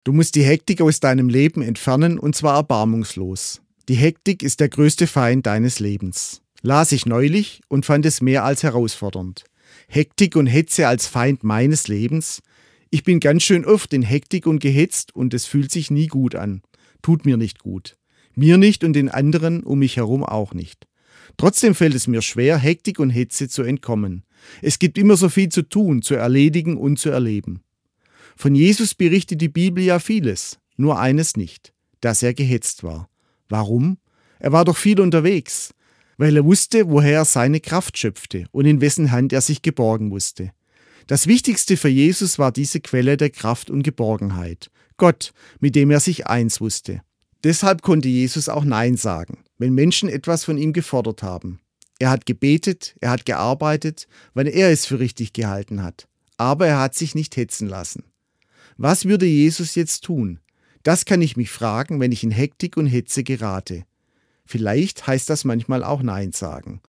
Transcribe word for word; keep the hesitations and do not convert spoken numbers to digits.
Du musst die Hektik aus deinem Leben entfernen und zwar erbarmungslos. Die Hektik ist der größte Feind deines Lebens. Las ich neulich und fand es mehr als herausfordernd. Hektik und Hetze als Feind meines Lebens? Ich bin ganz schön oft in Hektik und gehetzt und es fühlt sich nie gut an. Tut mir nicht gut. Mir nicht und den anderen um mich herum auch nicht. Trotzdem fällt es mir schwer, Hektik und Hetze zu entkommen. Es gibt immer so viel zu tun, zu erledigen und zu erleben. Von Jesus berichtet die Bibel ja vieles, nur eines nicht, dass er gehetzt war. Warum? Er war doch viel unterwegs, weil er wusste, woher er seine Kraft schöpfte und in wessen Hand er sich geborgen wusste. Das Wichtigste für Jesus war diese Quelle der Kraft und Geborgenheit, Gott, mit dem er sich eins wusste. Deshalb konnte Jesus auch Nein sagen, wenn Menschen etwas von ihm gefordert haben. Er hat gebetet, er hat gearbeitet, weil er es für richtig gehalten hat. Aber er hat sich nicht hetzen lassen. Was würde Jesus jetzt tun? Das kann ich mich fragen, wenn ich in Hektik und Hetze gerate. Vielleicht heißt das manchmal auch Nein sagen.